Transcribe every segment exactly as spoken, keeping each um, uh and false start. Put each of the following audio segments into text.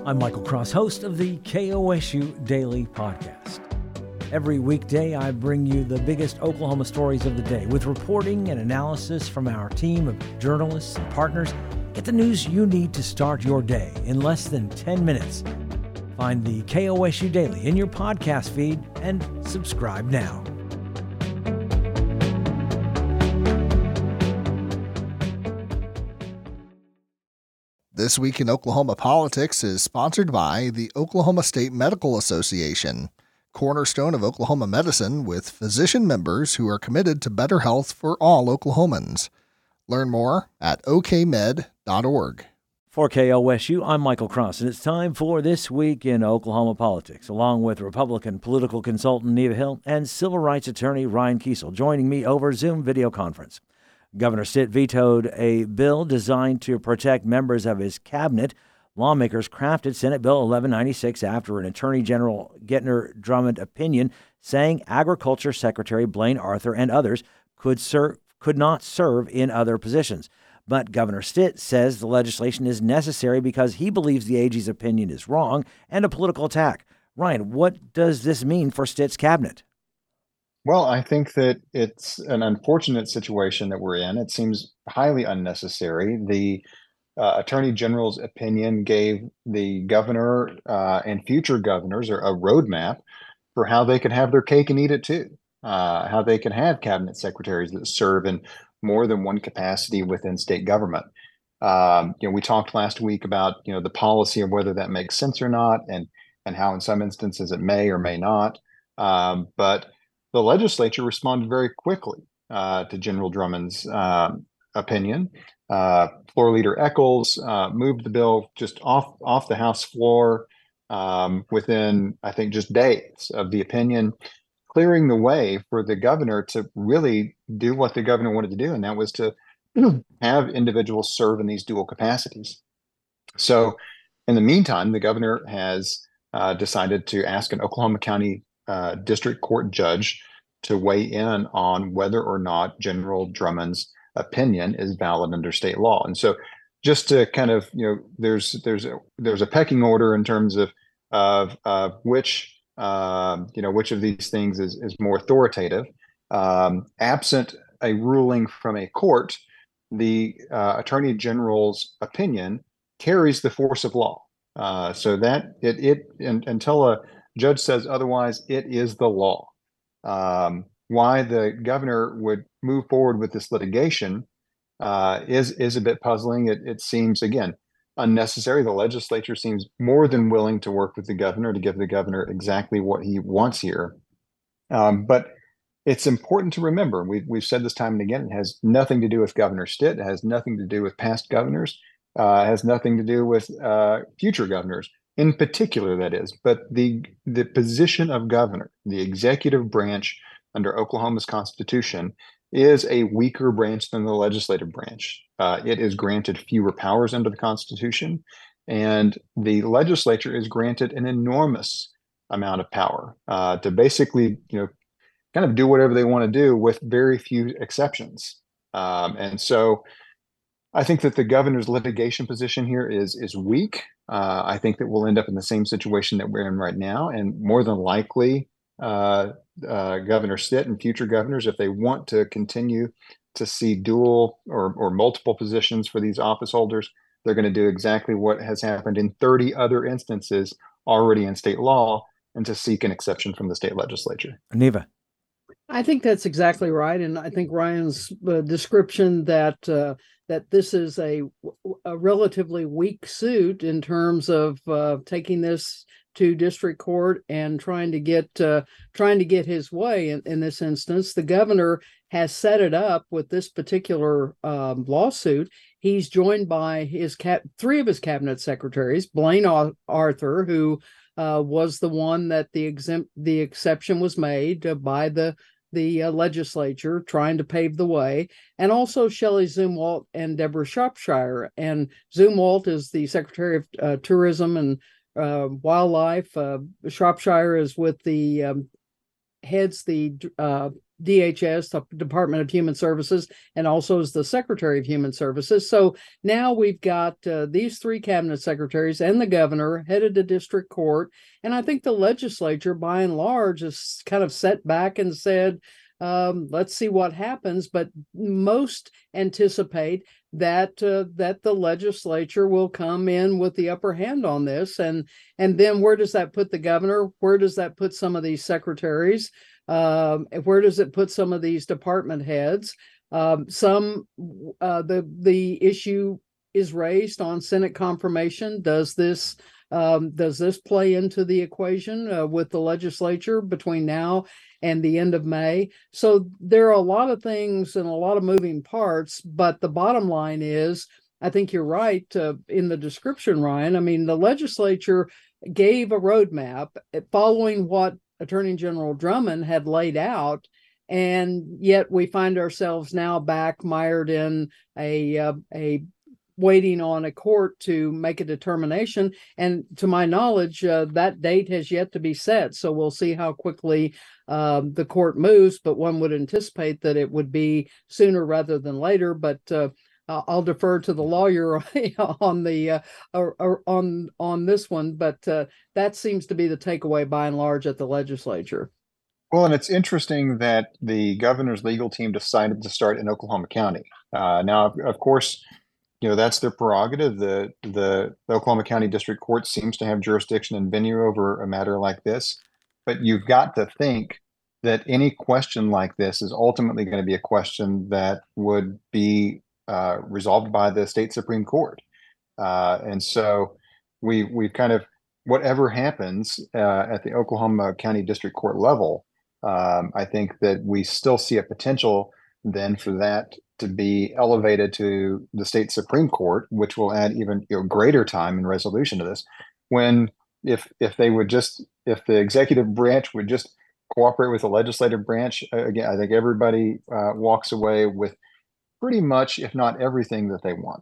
I'm Michael Cross, host of the K O S U Daily Podcast. Every weekday, I bring you the biggest Oklahoma stories of the day with reporting and analysis from our team of journalists and partners. Get the news you need to start your day in less than ten minutes. Find the K O S U Daily in your podcast feed and subscribe now. This Week in Oklahoma Politics is sponsored by the Oklahoma State Medical Association, cornerstone of Oklahoma medicine with physician members who are committed to better health for all Oklahomans. Learn more at o k med dot org. For K O S U, I'm Michael Cross, and it's time for This Week in Oklahoma Politics, along with Republican political consultant Neva Hill and civil rights attorney Ryan Kiesel, joining me over Zoom video conference. Governor Stitt vetoed a bill designed to protect members of his cabinet. Lawmakers crafted Senate Bill eleven ninety-six after an Attorney General Gentner Drummond opinion saying Agriculture Secretary Blaine Arthur and others could serve, could not serve in other positions. But Governor Stitt says the legislation is necessary because he believes the A G's opinion is wrong and a political attack. Ryan, what does this mean for Stitt's cabinet? Well, I think that it's an unfortunate situation that we're in. It seems highly unnecessary. The uh, Attorney General's opinion gave the governor uh, and future governors a roadmap for how they could have their cake and eat it too, uh, how they can have cabinet secretaries that serve in more than one capacity within state government. Um, you know, we talked last week about, you know, the policy of whether that makes sense or not, and and how in some instances it may or may not. Um, but the legislature responded very quickly uh, to General Drummond's uh, opinion. Uh, Floor Leader Echols uh, moved the bill just off off the House floor um, within, I think, just days of the opinion, clearing the way for the governor to really do what the governor wanted to do, and that was to have individuals serve in these dual capacities. So in the meantime, the governor has uh, decided to ask an Oklahoma County uh, District Court judge to weigh in on whether or not General Drummond's opinion is valid under state law. And so just to kind of, you know, there's there's a, there's a pecking order in terms of of, of which Um, you know, which of these things is, is more authoritative. Um, absent a ruling from a court, the uh, Attorney General's opinion carries the force of law. Uh, so that it, it in, until a judge says otherwise, it is the law. Um, why the governor would move forward with this litigation uh, is is a bit puzzling. It, it seems, again, unnecessary. The legislature seems more than willing to work with the governor to give the governor exactly what he wants here. Um, but it's important to remember, we've, we've said this time and again, it has nothing to do with Governor Stitt. It has nothing to do with past governors. Uh, it has nothing to do with uh, future governors in particular, that is. But the, the position of governor, the executive branch under Oklahoma's Constitution, is a weaker branch than the legislative branch. Uh, it is granted fewer powers under the Constitution, and the legislature is granted an enormous amount of power uh, to basically, you know, kind of do whatever they want to do with very few exceptions. Um, and so I think that the governor's litigation position here is is weak. Uh, I think that we'll end up in the same situation that we're in right now, and more than likely, uh, uh, Governor Stitt and future governors, if they want to continue to see dual or, or multiple positions for these office holders, they're going to do exactly what has happened in thirty other instances already in state law, and to seek an exception from the state legislature. Neva. I think that's exactly right. And I think Ryan's uh, description that uh, that this is a, a relatively weak suit in terms of uh, taking this to district court and trying to get uh, trying to get his way in, in this instance. The governor has set it up with this particular um, lawsuit. He's joined by his cap three of his cabinet secretaries, Blaine Arthur, who uh, was the one that the exempt the exception was made uh, by the the uh, legislature, trying to pave the way, and also Shelley Zumwalt and Deborah Shropshire. And Zumwalt is the Secretary of uh, Tourism and uh, Wildlife. Uh, Shropshire is with the um, heads the uh, D H S, the Department of Human Services, and also as the Secretary of Human Services. So now we've got uh, these three cabinet secretaries and the governor headed to district court. And I think the legislature, by and large, has kind of sat back and said, um, let's see what happens. But most anticipate that uh, that the legislature will come in with the upper hand on this. And, and then where does that put the governor? Where does that put some of these secretaries? Um, where does it put some of these department heads? Um, some uh, the the issue is raised on Senate confirmation. Does this um, does this play into the equation uh, with the legislature between now and the end of May? So there are a lot of things and a lot of moving parts. But the bottom line is, I think you're right uh, in the description, Ryan. I mean, the legislature gave a roadmap following what Attorney General Drummond had laid out, and yet we find ourselves now back mired in a uh, a waiting on a court to make a determination. And to my knowledge, uh, that date has yet to be set. So we'll see how quickly uh, the court moves. But one would anticipate that it would be sooner rather than later. But uh, I'll defer to the lawyer on the uh, or, or on on this one, but uh, that seems to be the takeaway by and large at the legislature. Well, and it's interesting that the governor's legal team decided to start in Oklahoma County. Uh, now, of course, you know that's their prerogative. The the Oklahoma County District Court seems to have jurisdiction and venue over a matter like this, but you've got to think that any question like this is ultimately going to be a question that would be Uh, resolved by the state Supreme Court. Uh, and so we we kind of, whatever happens uh, at the Oklahoma County District Court level, um, I think that we still see a potential then for that to be elevated to the state Supreme Court, which will add even you know, greater time and resolution to this. When if if they would just, if the executive branch would just cooperate with the legislative branch, again, I think everybody uh, walks away with pretty much, if not everything that they want.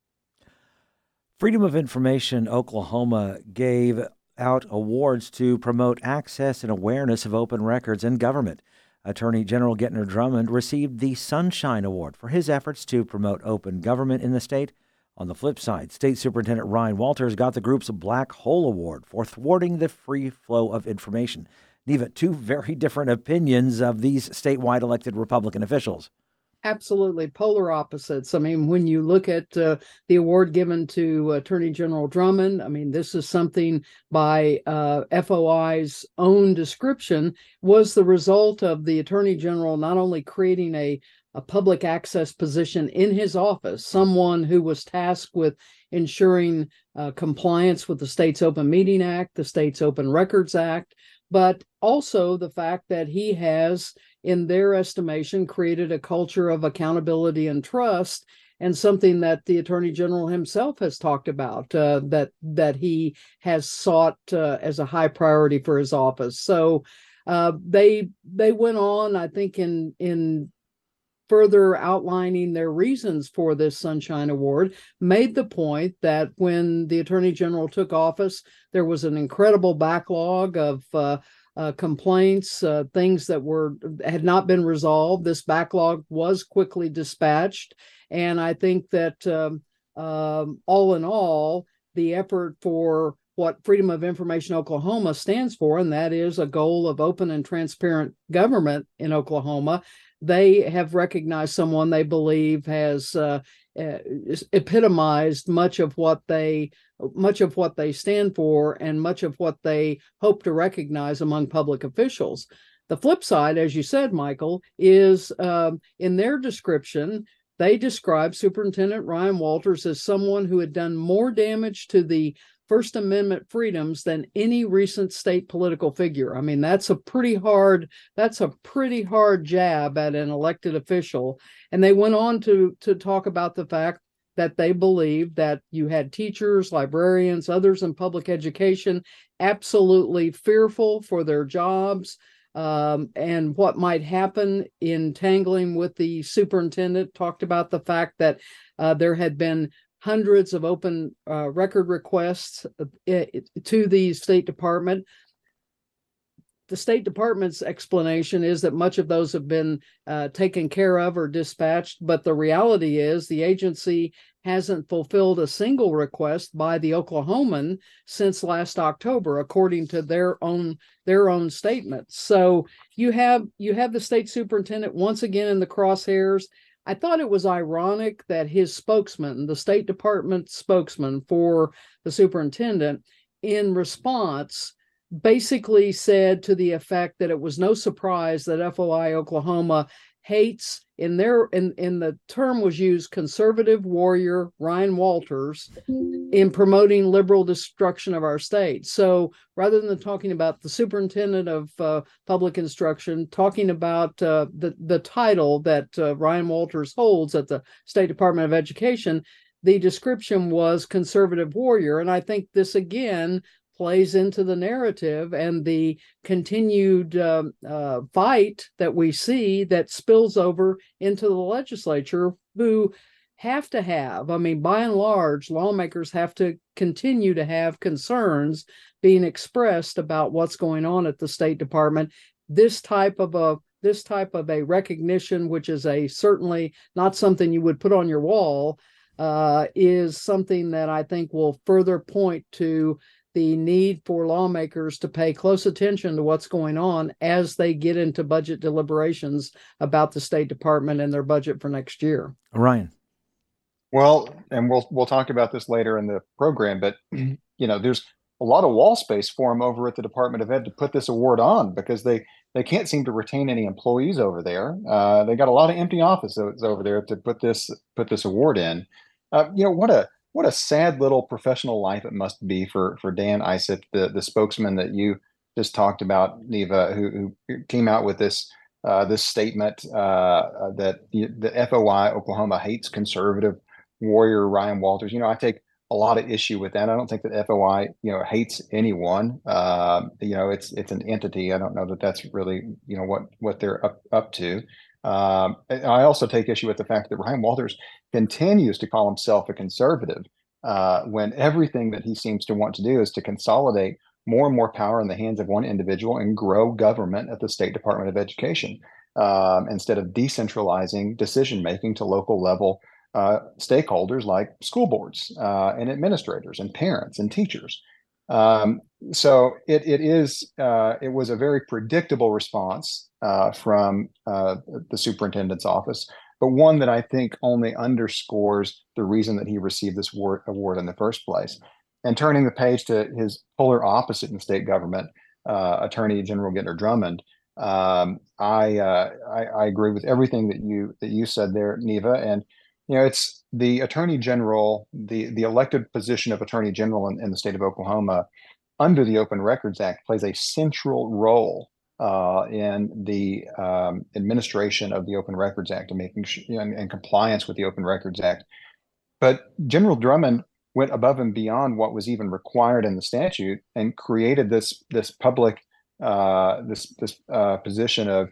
Freedom of Information Oklahoma gave out awards to promote access and awareness of open records in government. Attorney General Gentner Drummond received the Sunshine Award for his efforts to promote open government in the state. On the flip side, State Superintendent Ryan Walters got the group's Black Hole Award for thwarting the free flow of information. Neva, two very different opinions of these statewide elected Republican officials. Absolutely, polar opposites. I mean, when you look at uh, the award given to Attorney General Drummond, I mean, this is something by uh, F O I's own description was the result of the Attorney General not only creating a, a public access position in his office, someone who was tasked with ensuring uh, compliance with the state's Open Meeting Act, the state's Open Records Act, but also the fact that he has, in their estimation, created a culture of accountability and trust, and something that the Attorney General himself has talked about, uh, that that he has sought uh, as a high priority for his office. So uh, they they went on, I think, in in further outlining their reasons for this Sunshine Award, made the point that when the Attorney General took office, there was an incredible backlog of uh, Uh, complaints, uh, things that were had not been resolved. This backlog was quickly dispatched, and I think that um, um, all in all, the effort for what Freedom of Information Oklahoma stands for, and that is a goal of open and transparent government in Oklahoma, they have recognized someone they believe has uh, uh, epitomized much of what they much of what they stand for and much of what they hope to recognize among public officials. The flip side, as you said, Michael, is um, in their description, they describe Superintendent Ryan Walters as someone who had done more damage to the First Amendment freedoms than any recent state political figure. I mean, that's a pretty hard, that's a pretty hard jab at an elected official. And they went on to, to talk about the fact that they believed that you had teachers, librarians, others in public education absolutely fearful for their jobs um, and what might happen in tangling with the superintendent. Talked about the fact that uh, there had been hundreds of open uh, record requests uh, to the State Department. the State Department's explanation is that much of those have been uh, taken care of or dispatched, but the reality is the agency hasn't fulfilled a single request by the Oklahoman since last October, according to their own their own statements. So you have you have the state superintendent once again in the crosshairs. I thought it was ironic that his spokesman, the State Department spokesman for the superintendent, in response, basically said to the effect that it was no surprise that F O I Oklahoma hates, in their in, in the term was used, conservative warrior Ryan Walters in promoting liberal destruction of our state. So rather than talking about the superintendent of uh, public instruction, talking about uh, the, the title that uh, Ryan Walters holds at the State Department of Education, the description was conservative warrior. And I think this again plays into the narrative and the continued uh, uh, fight that we see that spills over into the legislature, who have to have, I mean, by and large, lawmakers have to continue to have concerns being expressed about what's going on at the State Department. This type of a this type of a recognition, which is a certainly not something you would put on your wall, uh, is something that I think will further point to the need for lawmakers to pay close attention to what's going on as they get into budget deliberations about the State Department and their budget for next year. Ryan. Well, and we'll we'll talk about this later in the program, but you know, there's a lot of wall space for them over at the Department of Ed to put this award on, because they they can't seem to retain any employees over there. Uh, they got a lot of empty offices over there to put this put this award in. Uh, you know, what a What a sad little professional life it must be for for Dan Isip, the the spokesman that you just talked about, Neva, who, who came out with this uh, this statement uh, that the, the F O I Oklahoma hates conservative warrior Ryan Walters. You know, I take a lot of issue with that. I don't think that F O I, you know, hates anyone. Uh, you know, it's it's an entity. I don't know that that's really, you know, what what they're up up to. Um, I also take issue with the fact that Ryan Walters continues to call himself a conservative uh, when everything that he seems to want to do is to consolidate more and more power in the hands of one individual and grow government at the State Department of Education, um, instead of decentralizing decision-making to local level uh, stakeholders like school boards uh, and administrators and parents and teachers. Um, so it, it is, uh, it was a very predictable response uh, from uh, the superintendent's office, but one that I think only underscores the reason that he received this award, award in the first place. And turning the page to his polar opposite in state government, uh, Attorney General Gentner Drummond, um, I, uh, I I agree with everything that you that you said there, Neva. And you know, it's the Attorney General, the the elected position of Attorney General in, in the state of Oklahoma, under the Open Records Act, plays a central role uh, in the um, administration of the Open Records Act and making sure, and, and compliance with the Open Records Act. But General Drummond went above and beyond what was even required in the statute and created this this public uh, this this uh, position of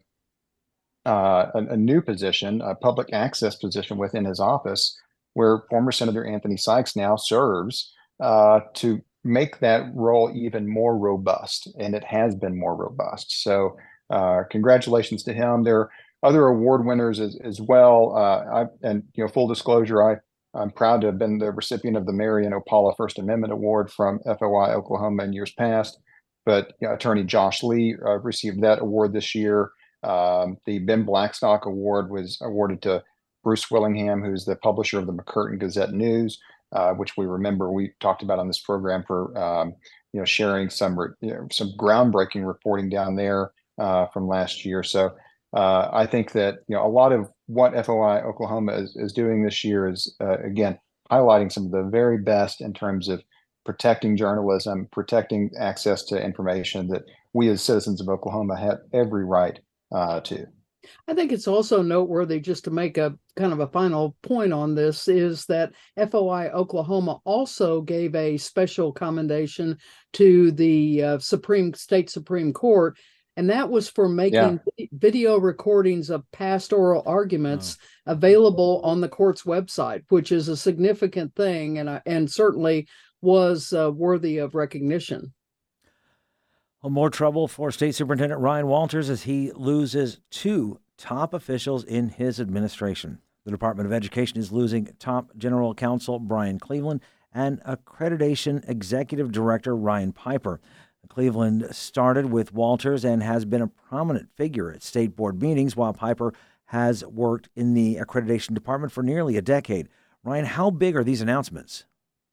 uh, a, a new position, a public access position within his office, where former Senator Anthony Sykes now serves uh, to make that role even more robust, and it has been more robust. So, uh, congratulations to him. There are other award winners as, as well. Uh, I, and you know, full disclosure, I. I'm proud to have been the recipient of the Marion Opala First Amendment Award from F O I Oklahoma in years past. But you know, Attorney Josh Lee uh, received that award this year. Um, the Ben Blackstock Award was awarded to Bruce Willingham, who's the publisher of the McCurtain Gazette News, uh, which we remember we talked about on this program for um, you know, sharing some you know, some groundbreaking reporting down there uh, from last year. So uh, I think that you know a lot of what F O I Oklahoma is, is doing this year is, uh, again, highlighting some of the very best in terms of protecting journalism, protecting access to information that we as citizens of Oklahoma have every right uh, to. I think it's also noteworthy, just to make a kind of a final point on this, is that F O I Oklahoma also gave a special commendation to the uh, Supreme State Supreme Court. And that was for making yeah. video recordings of past oral arguments oh. available on the court's website, which is a significant thing, and uh, and certainly was uh, worthy of recognition. Well, more trouble for State Superintendent Ryan Walters as he loses two top officials in his administration. The Department of Education is losing top general counsel Brian Cleveland and accreditation executive director Ryan Piper. Cleveland started with Walters and has been a prominent figure at state board meetings, while Piper has worked in the accreditation department for nearly a decade. Ryan, how big are these announcements?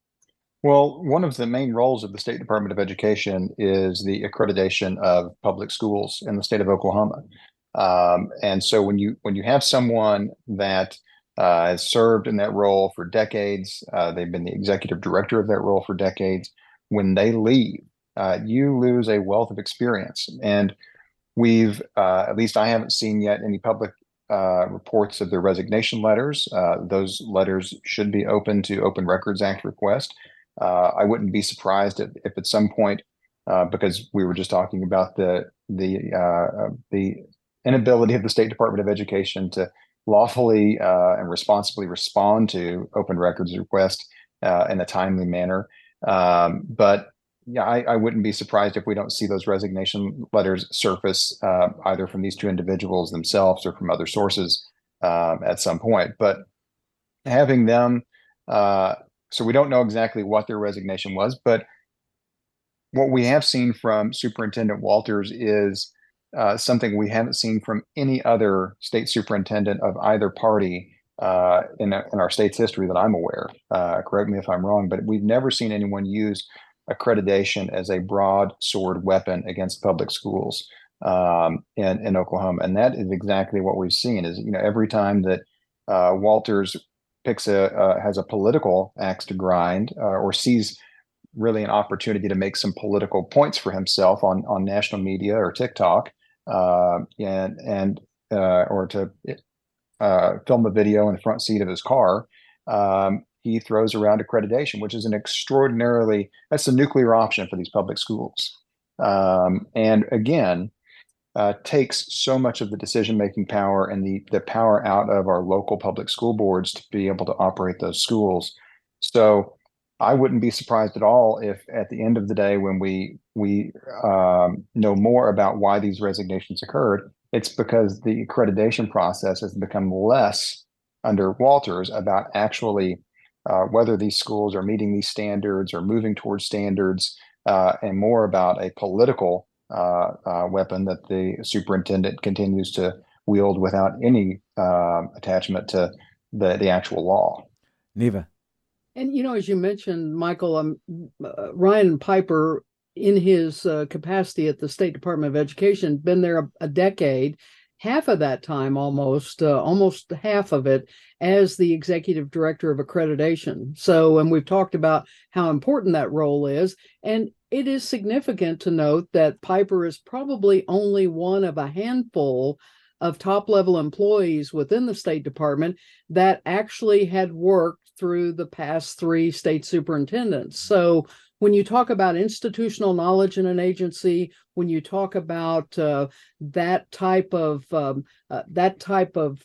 Well, one of the main roles of the State Department of Education is the accreditation of public schools in the state of Oklahoma. Um, and so when you when you have someone that uh, has served in that role for decades, uh, they've been the executive director of that role for decades, when they leave, uh, you lose a wealth of experience. And we've, uh, at least I haven't seen yet any public uh, reports of their resignation letters. Uh, those letters should be open to Open Records Act request. Uh, I wouldn't be surprised if, if at some point, uh, because we were just talking about the the uh, the inability of the State Department of Education to lawfully uh, and responsibly respond to Open Records request uh, in a timely manner. Um, but yeah, I, I wouldn't be surprised if we don't see those resignation letters surface uh, either from these two individuals themselves or from other sources um, at some point. But having them, uh, so we don't know exactly what their resignation was, but what we have seen from Superintendent Walters is uh, something we haven't seen from any other state superintendent of either party uh, in, in our state's history that I'm aware. Uh, correct me if I'm wrong, but we've never seen anyone use accreditation as a broadsword weapon against public schools um, in, in Oklahoma. And that is exactly what we've seen is, you know, every time that uh, Walters picks a, uh, has a political axe to grind uh, or sees really an opportunity to make some political points for himself on, on national media or TikTok uh, and, and uh, or to uh, film a video in the front seat of his car, um, he throws around accreditation, which is an extraordinarily, that's a nuclear option for these public schools. Um, and again, uh, takes so much of the decision-making power and the, the power out of our local public school boards to be able to operate those schools. So I wouldn't be surprised at all if at the end of the day, when we, we um, know more about why these resignations occurred, it's because the accreditation process has become less under Walters about actually Uh, whether these schools are meeting these standards or moving towards standards, uh, and more about a political uh, uh, weapon that the superintendent continues to wield without any uh, attachment to the, the actual law. Neva. And, you know, as you mentioned, Michael, um, uh, Ryan Piper, in his uh, capacity at the State Department of Education, been there a, a decade. Half of that time, almost, uh, almost half of it, as the executive director of accreditation. So, and we've talked about how important that role is. And it is significant to note that Piper is probably only one of a handful of top-level employees within the State Department that actually had worked through the past three state superintendents. So when you talk about institutional knowledge in an agency, when you talk about uh, that type of um, uh, that type of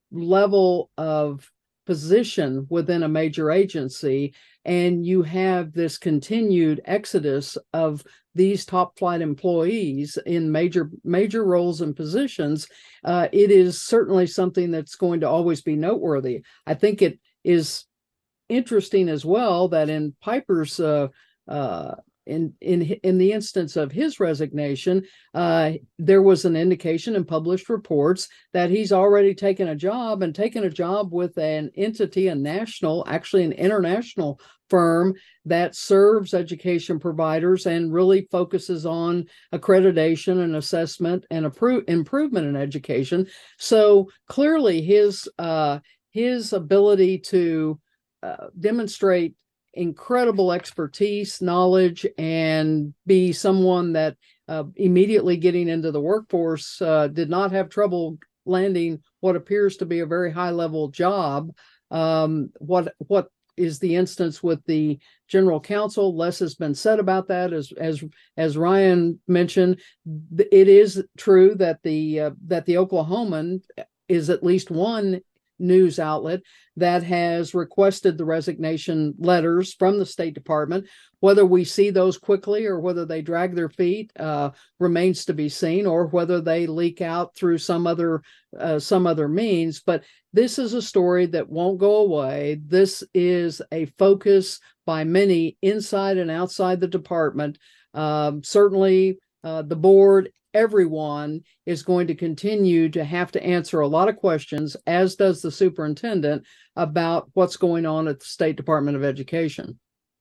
level of position within a major agency, and you have this continued exodus of these top flight employees in major major roles and positions, uh, it is certainly something that's going to always be noteworthy. I think it is interesting as well that in Piper's uh, uh, in in in the instance of his resignation, uh, there was an indication in published reports that he's already taken a job and taken a job with an entity, a national, actually an international firm that serves education providers and really focuses on accreditation and assessment and appro- improvement in education. So clearly, his uh, his ability to uh, demonstrate incredible expertise, knowledge, and be someone that uh, immediately getting into the workforce uh, did not have trouble landing what appears to be a very high level job. Um, what what is the instance with the general counsel? Less has been said about that. As as as Ryan mentioned, it is true that the uh, that the Oklahoman is at least one news outlet that has requested the resignation letters from the State Department. Whether we see those quickly or whether they drag their feet uh, remains to be seen, or whether they leak out through some other uh, some other means. But this is a story that won't go away. This is a focus by many inside and outside the department. Um, certainly, uh, the board, everyone is going to continue to have to answer a lot of questions, as does the superintendent, about what's going on at the State Department of Education.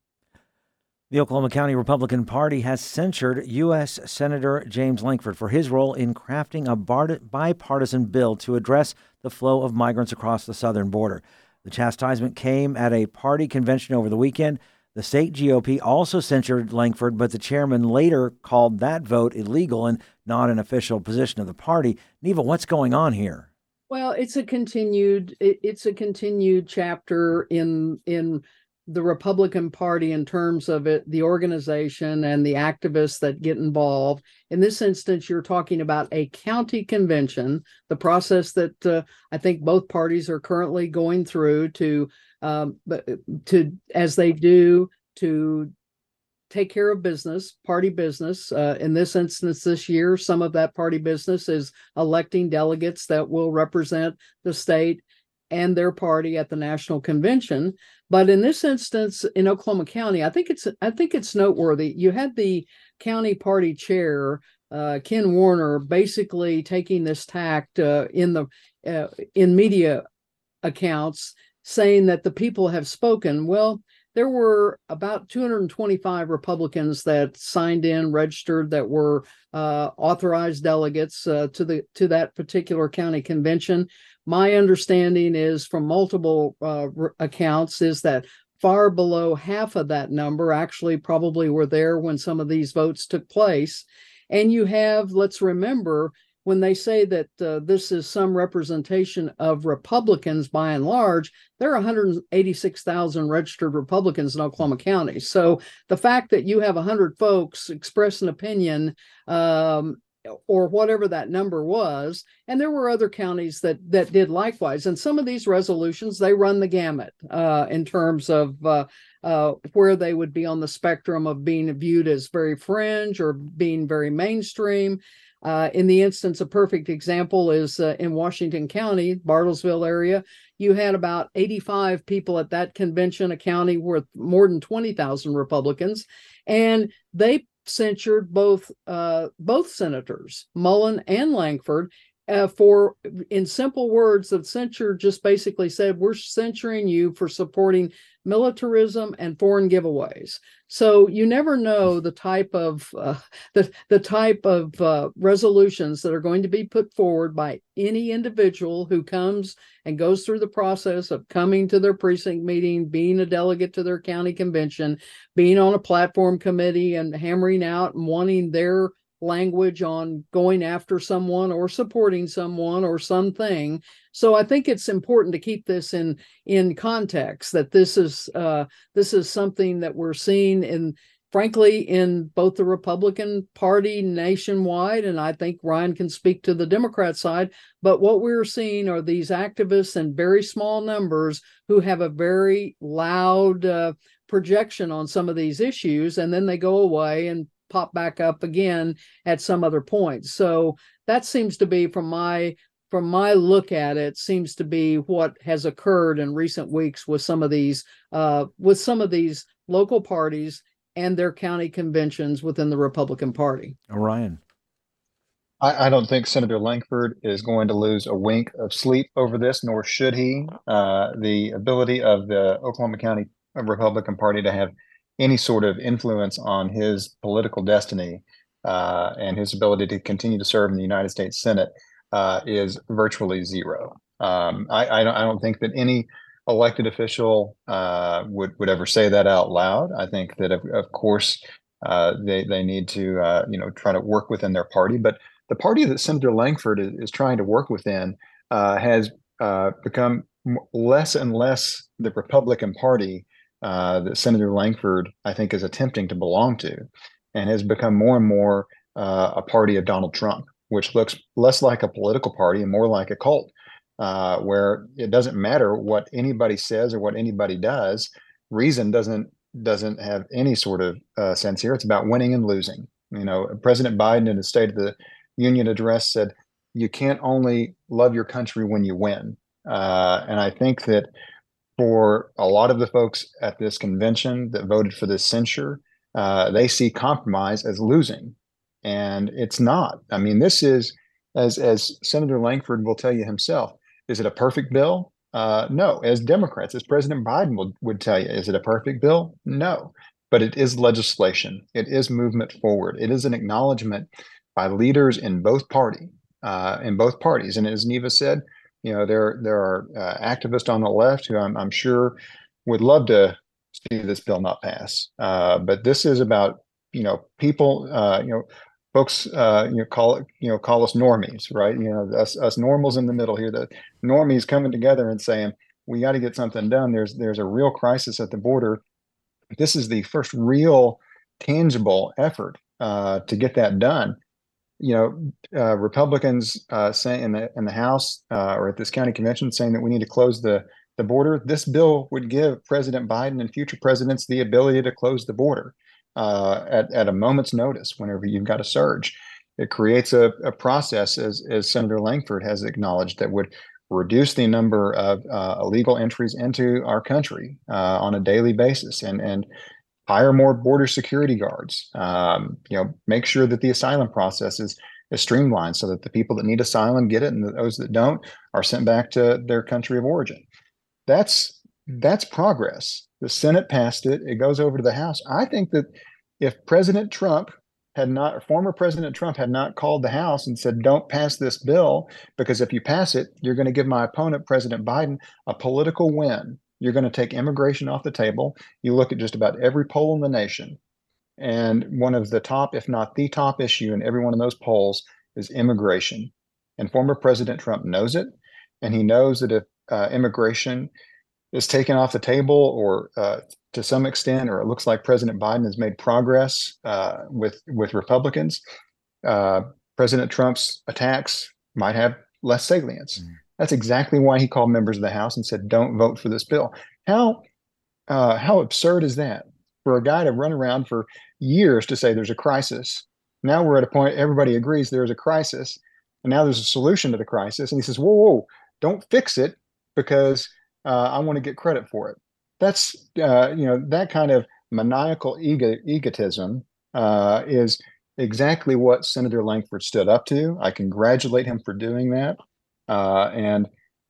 The Oklahoma County Republican Party has censured U S Senator James Lankford for his role in crafting a bipartisan bill to address the flow of migrants across the southern border. The chastisement came at a party convention over the weekend. The state G O P also censured Lankford, but the chairman later called that vote illegal and not an official position of the party. Neva, what's going on here? Well, it's a continued it's a continued chapter in in the Republican Party in terms of it, the organization and the activists that get involved. In this instance, you're talking about a county convention, the process that uh, I think both parties are currently going through to, um, to as they do, to take care of business, party business. Uh, in this instance, this year, some of that party business is electing delegates that will represent the state and their party at the national convention. But in this instance, in Oklahoma County, I think it's I think it's noteworthy. You had the county party chair, uh, Ken Warner, basically taking this tact uh, in the uh, in media accounts, saying that the people have spoken. Well, there were about two hundred twenty-five Republicans that signed in, registered, that were uh, authorized delegates uh, to the to that particular county convention. My understanding is from multiple uh, accounts is that far below half of that number actually probably were there when some of these votes took place. And you have, let's remember, when they say that uh, this is some representation of Republicans by and large, there are one hundred eighty-six thousand registered Republicans in Oklahoma County. So the fact that you have one hundred folks express an opinion um, or whatever that number was, and there were other counties that that did likewise. And some of these resolutions, they run the gamut uh, in terms of uh, uh, where they would be on the spectrum of being viewed as very fringe or being very mainstream. Uh, in the instance, a perfect example is uh, in Washington County, Bartlesville area. You had about eighty-five people at that convention, a county with more than twenty thousand Republicans, and they censured both uh, both senators, Mullen and Lankford, uh, for, in simple words, the censure just basically said, we're censuring you for supporting militarism and foreign giveaways. So you never know the type of uh, the the type of uh, resolutions that are going to be put forward by any individual who comes and goes through the process of coming to their precinct meeting, being a delegate to their county convention, being on a platform committee and hammering out and wanting their language on going after someone or supporting someone or something. So I think it's important to keep this in in context, that this is uh, this is something that we're seeing in, frankly, in both the Republican Party nationwide, and I think Ryan can speak to the Democrat side. But what we're seeing are these activists in very small numbers who have a very loud uh, projection on some of these issues, and then they go away and pop back up again at some other point. So that seems to be, from my from my look at it, seems to be what has occurred in recent weeks with some of these uh, with some of these local parties and their county conventions within the Republican Party. Orion. I, I don't think Senator Lankford is going to lose a wink of sleep over this, nor should he. Uh, the ability of the Oklahoma County Republican Party to have any sort of influence on his political destiny uh, and his ability to continue to serve in the United States Senate uh, is virtually zero. Um, I, I, don't, I don't think that any elected official uh, would would ever say that out loud. I think that of, of course uh, they they need to uh, you know try to work within their party, but the party that Senator Lankford is, is trying to work within uh, has uh, become less and less the Republican Party Uh, that Senator Lankford, I think, is attempting to belong to, and has become more and more uh, a party of Donald Trump, which looks less like a political party and more like a cult. uh, where it doesn't matter what anybody says or what anybody does. Reason doesn't doesn't have any sort of uh, sense here. It's about winning and losing. You know, President Biden in his State of the Union address said, "You can't only love your country when you win." Uh, and I think that for a lot of the folks at this convention that voted for this censure, uh, they see compromise as losing, and it's not. I mean, this is, as as Senator Lankford will tell you himself, is it a perfect bill? Uh, no. As Democrats, as President Biden would, would tell you, is it a perfect bill? No. But it is legislation. It is movement forward. It is an acknowledgement by leaders in both party, uh, in both parties. And as Neva said, you know, there there are uh, activists on the left who I'm, I'm sure would love to see this bill not pass. Uh, but this is about, you know, people, uh, you know, folks, uh, you know, call it, you know, call us normies, right? You know, us us normals in the middle here, the normies coming together and saying we got to get something done. There's there's a real crisis at the border. This is the first real tangible effort uh, to get that done. You know, uh, Republicans uh, saying in the in the House uh, or at this county convention saying that we need to close the the border. This bill would give President Biden and future presidents the ability to close the border uh, at at a moment's notice whenever you've got a surge. It creates a, a process, as as Senator Lankford has acknowledged, that would reduce the number of uh, illegal entries into our country uh, on a daily basis, and and hire more border security guards, um, you know, make sure that the asylum process is, is streamlined so that the people that need asylum get it and those that don't are sent back to their country of origin. That's that's progress. The Senate passed it. It goes over to the House. I think that if President Trump had not, or former President Trump had not called the House and said, don't pass this bill, because if you pass it, you're going to give my opponent, President Biden, a political win. You're going to take immigration off the table. You look at just about every poll in the nation, and one of the top, if not the top issue in every one of those polls is immigration. And former President Trump knows it, and he knows that if uh, immigration is taken off the table, or uh, to some extent, or it looks like President Biden has made progress uh, with with Republicans, uh, President Trump's attacks might have less salience. Mm. That's exactly why he called members of the House and said, don't vote for this bill. How uh, how absurd is that for a guy to run around for years to say there's a crisis? Now we're at a point everybody agrees there's a crisis, and now there's a solution to the crisis. And he says, whoa, whoa, don't fix it because uh, I want to get credit for it. That's, uh, you know, that kind of maniacal ego- egotism uh, is exactly what Senator Lankford stood up to. I congratulate him for doing that. Uh, and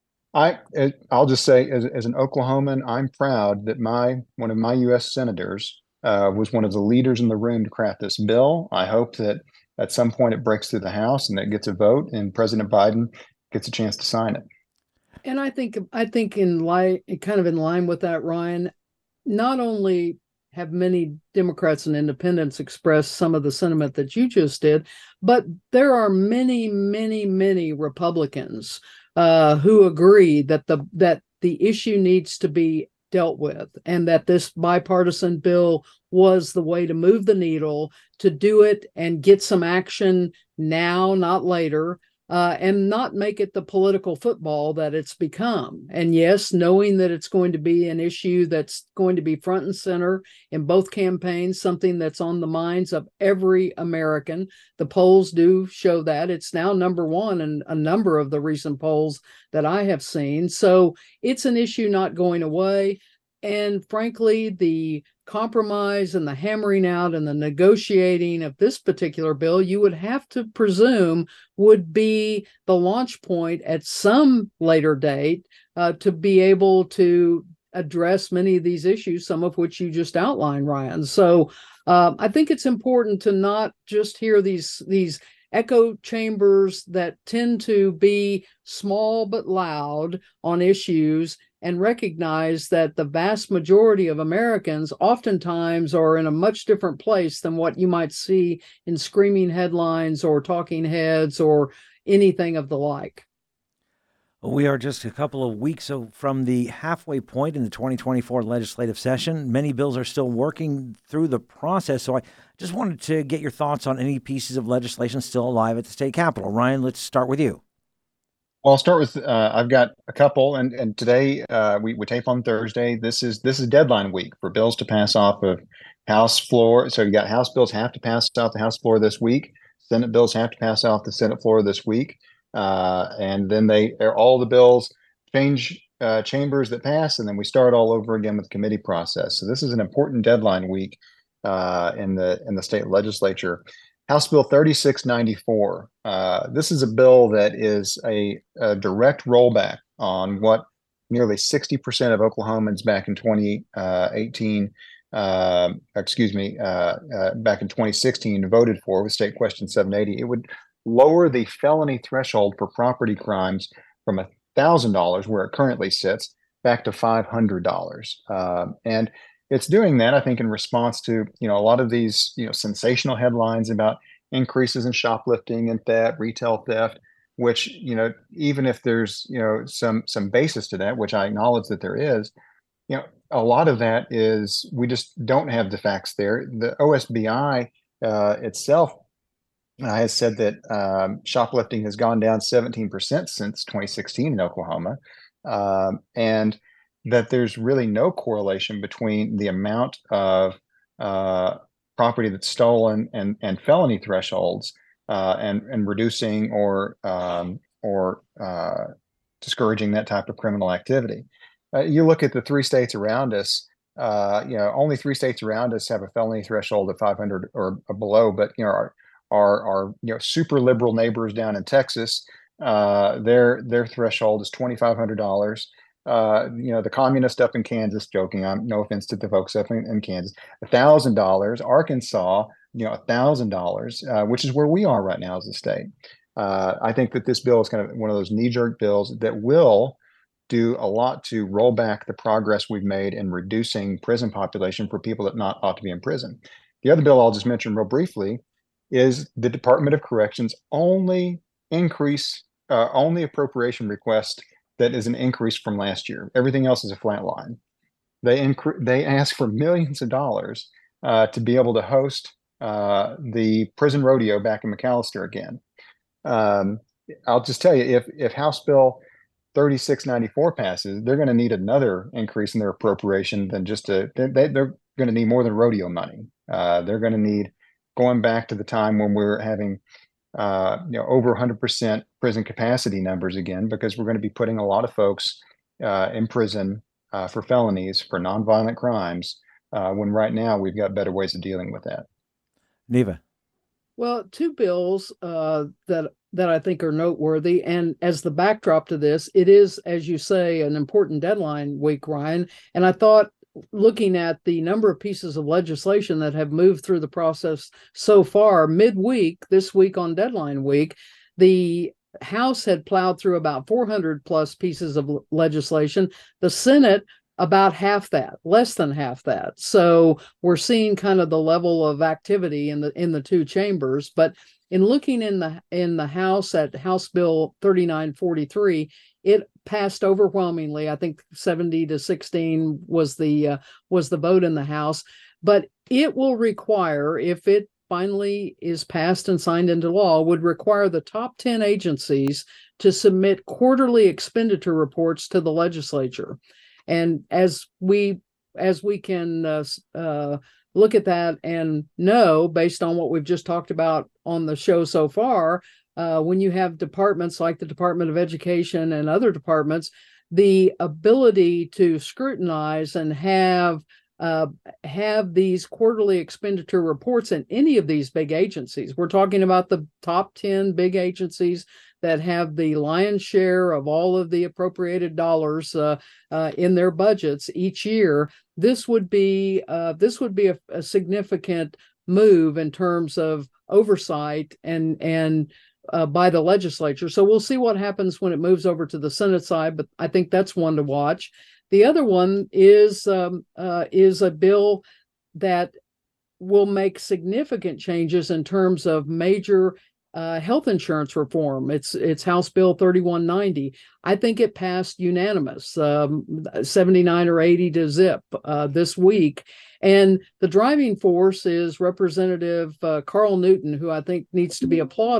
I, I'll just say, as, as an Oklahoman, I'm proud that my one of my U S senators uh, was one of the leaders in the room to craft this bill. I hope that at some point it breaks through the House and it gets a vote, and President Biden gets a chance to sign it. And I think, I think in line, kind of in line with that, Ryan, not only have many Democrats and independents expressed some of the sentiment that you just did, but there are many, many, many Republicans uh, who agree that the that the issue needs to be dealt with, and that this bipartisan bill was the way to move the needle, to do it and get some action now, not later. Uh, and not make it the political football that it's become. And yes, knowing that it's going to be an issue that's going to be front and center in both campaigns, something that's on the minds of every American. The polls do show that. It's now number one in a number of the recent polls that I have seen. So it's an issue not going away. And frankly, the compromise and the hammering out and the negotiating of this particular bill, you would have to presume would be the launch point at some later date uh, to be able to address many of these issues, some of which you just outlined, Ryan. So uh, I think it's important to not just hear these these echo chambers that tend to be small but loud on issues, and recognize that the vast majority of Americans oftentimes are in a much different place than what you might see in screaming headlines or talking heads or anything of the like. We are just a couple of weeks from the halfway point in the twenty twenty-four legislative session. Many bills are still working through the process, so I just wanted to get your thoughts on any pieces of legislation still alive at the state capitol. Ryan, let's start with you. Well, I'll start with uh, I've got a couple, and and today uh, we we tape on Thursday. This is this is deadline week for bills to pass off of House floor. So you got House bills have to pass off the House floor this week. Senate bills have to pass off the Senate floor this week, uh, and then they all the bills change uh, chambers that pass, and then we start all over again with the committee process. So this is an important deadline week uh, in the in the state legislature. House Bill thirty-six ninety-four. Uh, this is a bill that is a, a direct rollback on what nearly sixty percent of Oklahomans back in twenty eighteen, uh, excuse me, uh, uh, back in twenty sixteen voted for with State Question seven eighty. It would lower the felony threshold for property crimes from one thousand dollars, where it currently sits, back to five hundred dollars. Uh, and it's doing that, I think, in response to, you know, a lot of these, you know, sensational headlines about increases in shoplifting and theft, retail theft, which, you know, even if there's, you know, some some basis to that, which I acknowledge that there is, you know, a lot of that is we just don't have the facts there. The O S B I uh, itself uh, has said that um, shoplifting has gone down seventeen percent since twenty sixteen in Oklahoma, um, and that there's really no correlation between the amount of uh, property that's stolen and, and felony thresholds uh, and, and reducing or um, or uh, discouraging that type of criminal activity. Uh, you look at the three states around us, uh, you know, only three states around us have a felony threshold of five hundred or below, but, you know, our, our, our you know, super liberal neighbors down in Texas, uh, their, their threshold is twenty-five hundred dollars. Uh, you know, the communist up in Kansas, joking, I'm no offense to the folks up in, in Kansas, a thousand dollars. Arkansas, you know, a thousand dollars, uh, which is where we are right now as a state. Uh, I think that this bill is kind of one of those knee-jerk bills that will do a lot to roll back the progress we've made in reducing prison population for people that not ought to be in prison. The other bill I'll just mention real briefly is the Department of Corrections only increase, uh, only appropriation request that is an increase from last year. Everything else is a flat line. They incre- they ask for millions of dollars uh, to be able to host uh, the prison rodeo back in McAllister again. Um, I'll just tell you, if if House Bill thirty-six ninety-four passes, they're going to need another increase in their appropriation than just a. They, they're going to need more than rodeo money. Uh, they're going to need going back to the time when we we're having. Uh, you know, over one hundred percent prison capacity numbers again, because we're going to be putting a lot of folks uh, in prison uh, for felonies, for nonviolent crimes, uh, when right now we've got better ways of dealing with that. Neva. Well, two bills uh, that that I think are noteworthy, and as the backdrop to this, it is, as you say, an important deadline week, Ryan. And I thought, looking at the number of pieces of legislation that have moved through the process so far, midweek, this week on deadline week, the House had plowed through about four hundred plus pieces of legislation. The Senate, about half that, less than half that. So we're seeing kind of the level of activity in the in the two chambers. But in looking in the in the House at House Bill thirty-nine forty-three, it passed overwhelmingly. I think seventy to sixteen was the uh, was the vote in the House. But it will require, if it finally is passed and signed into law, would require the top ten agencies to submit quarterly expenditure reports to the legislature. And as we as we can uh, uh, look at that and know, based on what we've just talked about on the show so far, uh, when you have departments like the Department of Education and other departments, the ability to scrutinize and have uh, have these quarterly expenditure reports in any of these big agencies. We're talking about the top ten big agencies that have the lion's share of all of the appropriated dollars uh, uh, in their budgets each year. This would be uh, this would be a, a significant move in terms of oversight and and uh, by the legislature. So we'll see what happens when it moves over to the Senate side, but I think that's one to watch. The other one is um, uh, is a bill that will make significant changes in terms of major Uh, health insurance reform. It's it's House Bill thirty-one ninety. I think it passed unanimous, um, seventy-nine or eighty to zip uh, this week. And the driving force is Representative uh, Carl Newton, who I think needs to be applauded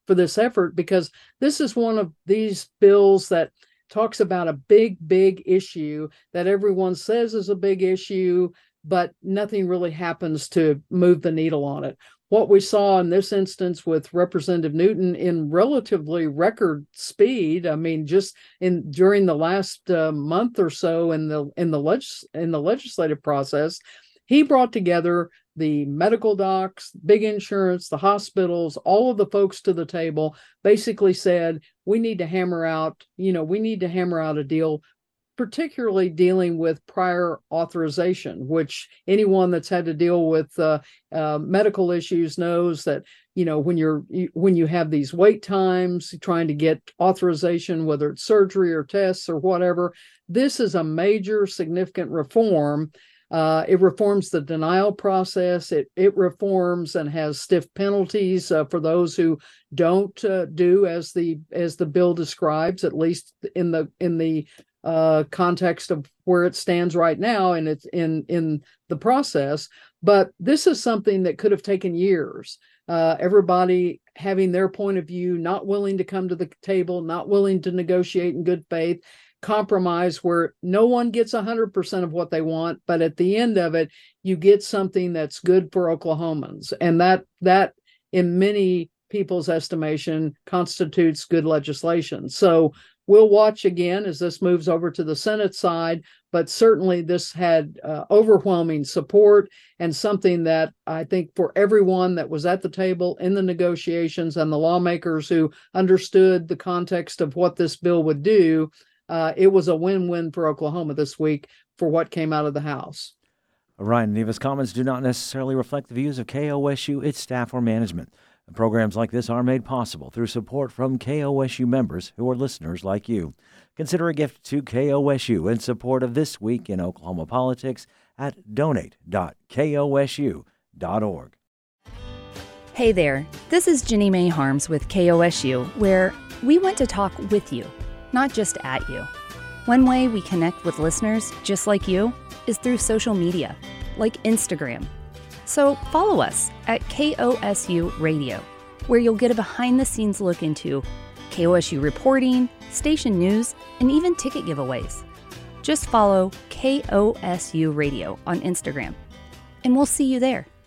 for this effort, because this is one of these bills that talks about a big, big issue that everyone says is a big issue, but nothing really happens to move the needle on it. What we saw in this instance with Representative Newton in relatively record speed, I mean, just in during the last uh, month or so in the in the legis- in the legislative process, he brought together the medical docs, big insurance, the hospitals, all of the folks to the table, basically said, we need to hammer out, you know, we need to hammer out a deal, particularly dealing with prior authorization, which anyone that's had to deal with uh, uh, medical issues knows that, you know, when you're when you have these wait times trying to get authorization, whether it's surgery or tests or whatever, this is a major significant reform. Uh, it reforms the denial process. It it reforms and has stiff penalties uh, for those who don't uh, do as the as the bill describes, at least in the in the uh, context of where it stands right now, and it's in in the process. But this is something that could have taken years. Uh, everybody having their point of view, not willing to come to the table, not willing to negotiate in good faith. Compromise where no one gets one hundred percent of what they want, but at the end of it, you get something that's good for Oklahomans. And that, that in many people's estimation, constitutes good legislation. So we'll watch again as this moves over to the Senate side, but certainly this had uh, overwhelming support and something that I think for everyone that was at the table in the negotiations and the lawmakers who understood the context of what this bill would do, Uh, it was a win-win for Oklahoma this week for what came out of the House. Ryan Neva's comments do not necessarily reflect the views of K O S U, its staff, or management. Programs like this are made possible through support from K O S U members who are listeners like you. Consider a gift to K O S U in support of This Week in Oklahoma Politics at donate dot K O S U dot org. Hey there, this is Jenny Mae Harms with K O S U, where we want to talk with you, not just at you. One way we connect with listeners just like you is through social media, like Instagram. So follow us at K O S U Radio, where you'll get a behind-the-scenes look into K O S U reporting, station news, and even ticket giveaways. Just follow K O S U Radio on Instagram, and we'll see you there.